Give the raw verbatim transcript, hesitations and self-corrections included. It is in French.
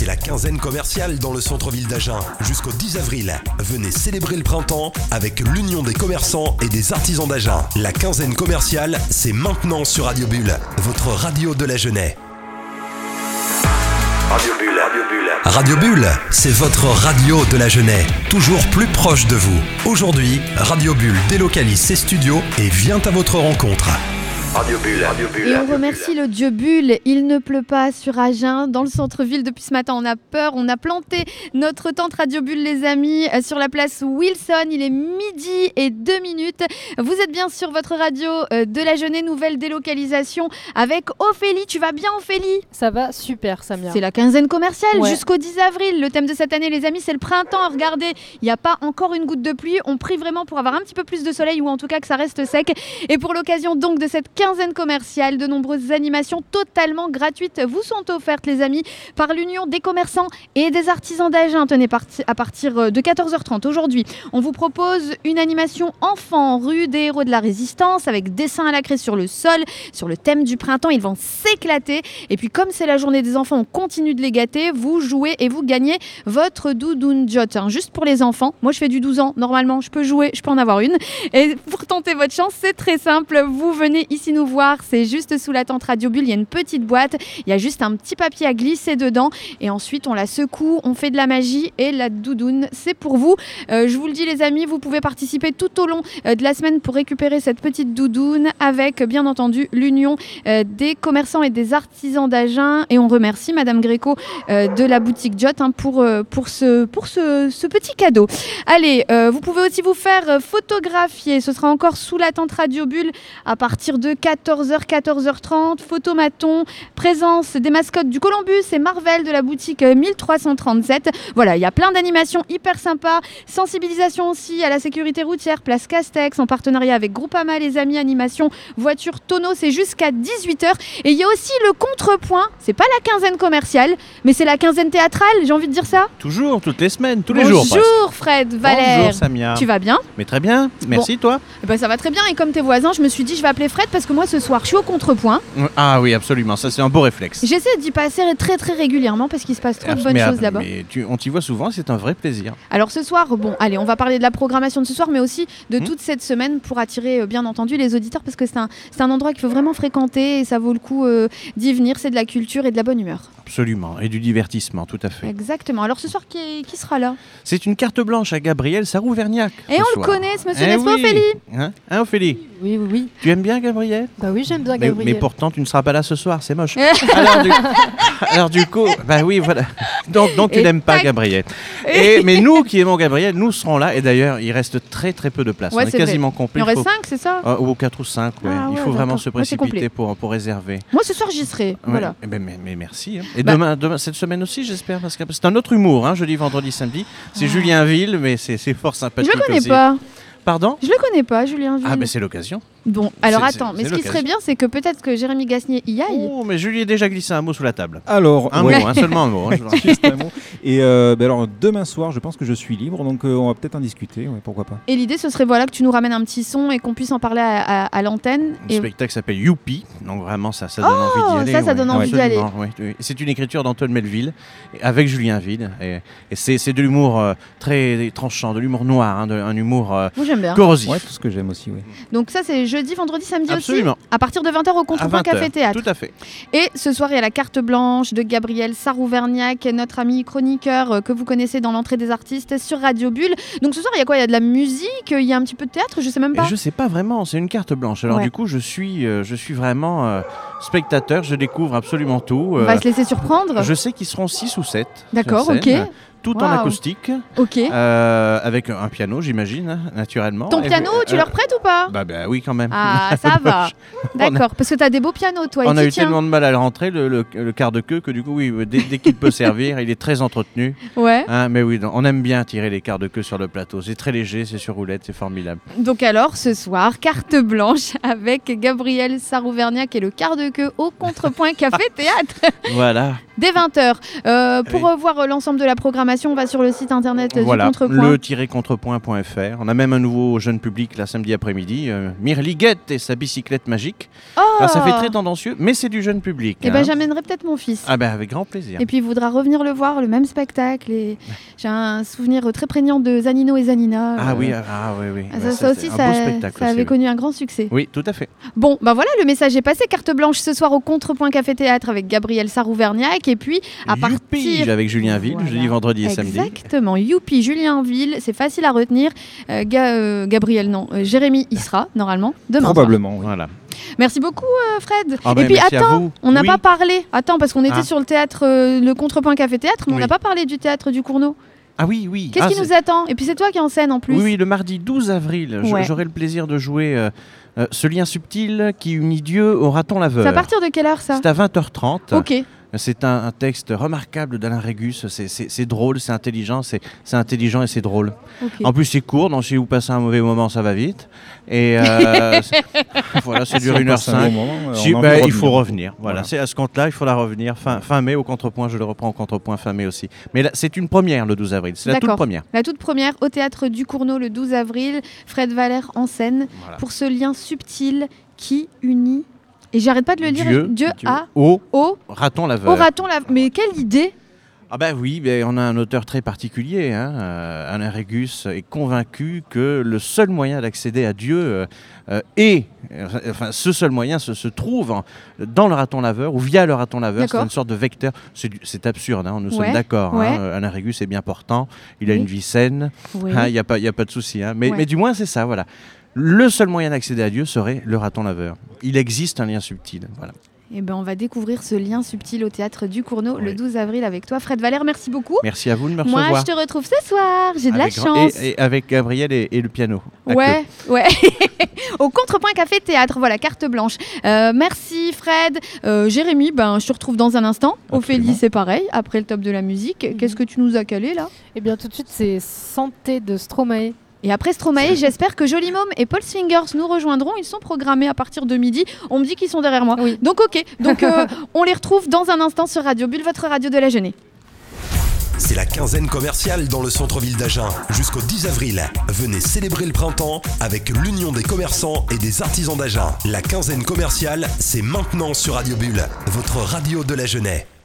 C'est la quinzaine commerciale dans le centre-ville d'Agen. Jusqu'au dix avril, venez célébrer le printemps avec l'Union des commerçants et des artisans d'Agen. La quinzaine commerciale, c'est maintenant sur Radio Bulle, votre radio de l'Agenais. Radio Bulle, Radio Bulle. Radio Bulle, c'est votre radio de l'Agenais, toujours plus proche de vous. Aujourd'hui, Radio Bulle délocalise ses studios et vient à votre rencontre. Radio Bulle, Radio Bulle. Et on remercie le dieu Bulle. Il ne pleut pas sur Agen, dans le centre-ville depuis ce matin. On a peur, on a planté notre tente Radio Bulle, les amis, sur la place Wilson. Il est midi et deux minutes. Vous êtes bien sur votre radio de l'Agenais, nouvelle délocalisation avec Ophélie. Tu vas bien, Ophélie ? Ça va super, Samia. C'est la quinzaine commerciale ouais. jusqu'au dix avril. Le thème de cette année, les amis, c'est le printemps. Regardez, il n'y a pas encore une goutte de pluie. On prie vraiment pour avoir un petit peu plus de soleil ou en tout cas que ça reste sec. Et pour l'occasion donc de cette quinzaine commerciale, de nombreuses animations totalement gratuites vous sont offertes, les amis, par l'Union des commerçants et des artisans d'Agen. Tenez, à partir de quatorze heures trente aujourd'hui, on vous propose une animation enfant rue des héros de la résistance avec dessin à la craie sur le sol, sur le thème du printemps. Ils vont s'éclater. Et puis comme c'est la journée des enfants, on continue de les gâter. Vous jouez et vous gagnez votre doudoune Jot, hein, juste pour les enfants. Moi, je fais du douze ans. Normalement, je peux jouer, je peux en avoir une. Et pour tenter votre chance, c'est très simple. Vous venez ici nous voir. C'est juste sous la tente Radio Bulle. Il y a une petite boîte. Il y a juste un petit papier à glisser dedans. Et ensuite, on la secoue. On fait de la magie. Et la doudoune, c'est pour vous. Euh, je vous le dis, les amis, vous pouvez participer tout au long euh, de la semaine pour récupérer cette petite doudoune avec, bien entendu, l'Union euh, des commerçants et des artisans d'Agen. Et on remercie Madame Gréco euh, de la boutique Jot hein, pour, euh, pour, ce, pour ce, ce petit cadeau. Allez, euh, vous pouvez aussi vous faire photographier. Ce sera encore sous la tente Radio Bulle à partir de quatorze heures, quatorze heures trente. Photomaton, présence des mascottes du Columbus et Marvel de la boutique mille trois cent trente-sept. Voilà, il y a plein d'animations hyper sympas. Sensibilisation aussi à la sécurité routière, place Castex, en partenariat avec Groupama, les amis, animation voiture tonneau, c'est jusqu'à dix-huit heures. Et il y a aussi le contrepoint. C'est pas la quinzaine commerciale, mais c'est la quinzaine théâtrale, j'ai envie de dire ça. Toujours, toutes les semaines, tous les Bonjour, jours. Bonjour Fred, Valère. Bonjour Samia. Tu vas bien ? Mais très bien, merci bon. Toi. Eh ben, ça va très bien et comme tes voisins, je me suis dit je vais appeler Fred parce que moi ce soir je suis au contrepoint. Ah oui, absolument, ça c'est un beau réflexe. J'essaie d'y passer très très régulièrement parce qu'il se passe trop de bonnes mais, choses là-bas. Mais tu, on t'y voit souvent, c'est un vrai plaisir. Alors ce soir, bon, allez, on va parler de la programmation de ce soir, mais aussi de mmh. toute cette semaine pour attirer euh, bien entendu les auditeurs parce que c'est un, c'est un endroit qu'il faut vraiment fréquenter et ça vaut le coup euh, d'y venir. C'est de la culture et de la bonne humeur. Absolument, et du divertissement, tout à fait. Exactement. Alors ce soir, qui, qui sera là ? C'est une carte blanche à Gabriel Sarrouverniac. Et on soir. le connaît, ce monsieur, eh n'est-ce pas, oui. Ophélie ? Hein, hein Ophélie ? Oui, oui, oui. Tu aimes bien Gabriel ? Bah oui, j'aime bien mais, Gabriel. mais pourtant, tu ne seras pas là ce soir, c'est moche. alors, du, alors du coup, bah oui, voilà. Donc, donc tu et n'aimes tac. pas Gabriel. Et, mais nous qui aimons Gabriel, nous serons là. Et d'ailleurs, il reste très très peu de place. Ouais, on est, est quasiment vrai. complet. Il y aurait cinq, c'est ça ? euh, Ou quatre ou cinq, ouais. Ah, il faut ouais, vraiment se précipiter ouais, pour, pour réserver. Moi, ce soir, j'y serai. Ouais. Voilà. Eh ben, mais, mais merci. Hein. Et bah. demain, demain, cette semaine aussi, j'espère. Parce que c'est un autre humour, hein, jeudi, vendredi, samedi. C'est ah. Julien Ville, mais c'est, c'est fort sympathique. Je le connais aussi. pas. Pardon ? Je le connais pas, Julien Ville. Ah, ben c'est l'occasion. Bon, alors c'est, attends, c'est, mais c'est ce qui l'occasion. serait bien, c'est que peut-être que Jérémy Gasnier y aille. Oh, mais Julie a déjà glissé un mot sous la table. Alors, un ouais. mot, hein, seulement un mot. Hein, Juste un mot. Et euh, bah alors, demain soir, je pense que je suis libre, donc euh, on va peut-être en discuter, ouais, pourquoi pas. Et l'idée, ce serait voilà, que tu nous ramènes un petit son et qu'on puisse en parler à, à, à l'antenne. Le et... spectacle s'appelle Youpi, donc vraiment, ça, ça donne oh, envie d'y aller. Ça, ça ouais. donne envie d'y aller. Ouais, ouais. C'est une écriture d'Antoine Melville, avec Julien Ville. Et, et c'est, c'est de l'humour euh, très tranchant, de l'humour noir, hein, de, un humour euh, Moi, j'aime bien. corrosif. Ouais, tout ce que j'aime aussi, oui. Donc ça, c'est jeudi, vendredi, samedi Absolument. aussi. À partir de vingt heures au Contrepoint Café Théâtre. Tout à fait. Et ce soir, il y a la carte blanche de Gabriel Sarrouverniac, notre ami chroniqueur euh, que vous connaissez dans l'entrée des artistes sur Radio Bulle. Donc ce soir, il y a quoi ? Il y a de la musique, il y a un petit peu de théâtre, je sais même pas. Et je sais pas vraiment, c'est une carte blanche. Alors ouais. du coup, je suis, euh, je suis vraiment euh, spectateur, je découvre absolument tout. Euh, On va se laisser surprendre. Je sais qu'ils seront six ou sept. D'accord, ok. Tout wow. en acoustique, okay. euh, avec un piano, j'imagine, hein, naturellement. Ton et piano, euh, tu leur prêtes ou pas ? Bah, bah oui, quand même. Ah, ça va. D'accord, parce que tu as des beaux pianos, toi. On et a eu tiens. tellement de mal à le rentrer, le, le, le quart de queue, que du coup, oui, dès, dès qu'il peut servir, il est très entretenu. Ouais. Hein, mais oui, on aime bien tirer les quarts de queue sur le plateau. C'est très léger, c'est sur roulette, c'est formidable. Donc alors, ce soir, carte blanche avec Gabriel Sarrouverniac et le quart de queue au Contrepoint Café Théâtre. Voilà. dès vingt heures. Euh, pour Oui. revoir euh, l'ensemble de la programmation, on va sur le site internet euh, Voilà, du Contrepoint. le-contrepoint point f r. On a même un nouveau jeune public là samedi après-midi, euh, Mirly Guette et sa bicyclette magique. Oh Alors, ça fait très tendancieux, mais c'est du jeune public. Eh hein. ben, j'amènerai peut-être mon fils. Ah ben avec grand plaisir. Et puis il voudra revenir le voir, le même spectacle. Et j'ai un souvenir très prégnant de Zanino et Zanina. Ah euh, oui, ah oui, oui. ah, Bah, ça, ça c'est aussi, un ça, beau spectacle ça aussi, avait oui. connu un grand succès. Oui, tout à fait. Bon, ben voilà, le message est passé. Carte blanche ce soir au Contrepoint Café Théâtre avec Gabriel Sarrouverniac. Et puis à Youpi, partir. avec Julien Ville, Voilà. jeudi, vendredi et samedi. Exactement, Youpi, Julien Ville, c'est facile à retenir. Euh, Ga- euh, Gabriel, non, euh, Jérémy y sera normalement demain. soir. Probablement, oui. Voilà. Merci beaucoup, euh, Fred. Ah Et ben, puis merci à attends, vous. on n'a Oui. pas parlé. Attends, parce qu'on était Ah. sur le théâtre, euh, le Contrepoint Café Théâtre, mais on Oui. n'a pas parlé du théâtre du Cournot. Ah oui, oui. Qu'est-ce Ah, qui c'est- nous attend? Et puis c'est toi qui es en scène en plus. Oui, oui, le mardi douze avril, j- Ouais. j'aurai le plaisir de jouer euh, euh, ce lien subtil qui unit Dieu au raton laveur. C'est à partir de quelle heure ça? C'est à vingt heures trente. Ok. C'est un, un texte remarquable d'Alain Régus. C'est- C'est c'est drôle, c'est intelligent, c'est c'est intelligent et c'est drôle. ok. En plus, c'est court, donc si vous passez un mauvais moment, ça va vite. Et euh, c'est- voilà, ça Si dure on une heure passe un cinq. bon moment, euh, on Si- a envie bah, de il faut revenir. revenir. Voilà, Voilà. c'est à ce compte-là, il faudra revenir fin, fin mai au Contrepoint. Je le reprends au Contrepoint fin mai aussi. Mais là, c'est une première le douze avril. C'est la toute D'accord. première. La toute première au théâtre du Cournot le douze avril. Fred Valère en scène Voilà. pour ce lien subtil qui unit. Et j'arrête pas de le dire. Dieu, Dieu Dieu a au au raton laveur. au raton la. Mais quelle idée! Ah ben oui, ben on a un auteur très particulier. Hein. Euh, Alain Régus est convaincu que le seul moyen d'accéder à Dieu euh, euh, est, euh, enfin ce seul moyen se, se trouve en- dans le raton laveur ou via le raton laveur. C'est D'accord. une sorte de vecteur. C'est, du- c'est absurde, hein, nous Ouais, sommes d'accord. hein. ouais. Euh, Alain Régus est bien portant. Il a Oui. une vie saine. Oui. Il n'y a, pas- y a pas de souci. hein. Mais, Ouais. mais du moins c'est ça, voilà. Le seul moyen d'accéder à Dieu serait le raton laveur. Il existe un lien subtil. Voilà. Eh ben, on va découvrir ce lien subtil au théâtre du Cournot le Oui. douze avril avec toi, Fred Valère. Merci beaucoup. Merci à vous de me Moi, recevoir. je te retrouve ce soir. J'ai de la Avec grand- chance. Et, et avec Gabriel et, et le piano. à Ouais, ouais. Au Contrepoint Café Théâtre, voilà, carte blanche. Euh, merci Fred. Euh, Jérémy, ben, je te retrouve dans un instant. Ophélie, Absolument. c'est pareil, après le top de la musique. Mhm. Qu'est-ce que tu nous as calé là? Et bien tout de suite, c'est Santé de Stromae. Et après Stromae, j'espère que Jolie Môme et Paul Swingers nous rejoindront. Ils sont programmés à partir de midi. On me dit qu'ils sont derrière moi. Oui. Donc ok, donc euh, on les retrouve dans un instant sur Radio Bulle, votre radio de la jeunesse. C'est la quinzaine commerciale dans le centre-ville d'Agen. Jusqu'au dix avril, venez célébrer le printemps avec l'Union des commerçants et des artisans d'Agen. La quinzaine commerciale, c'est maintenant sur Radio Bulle, votre radio de la jeunesse.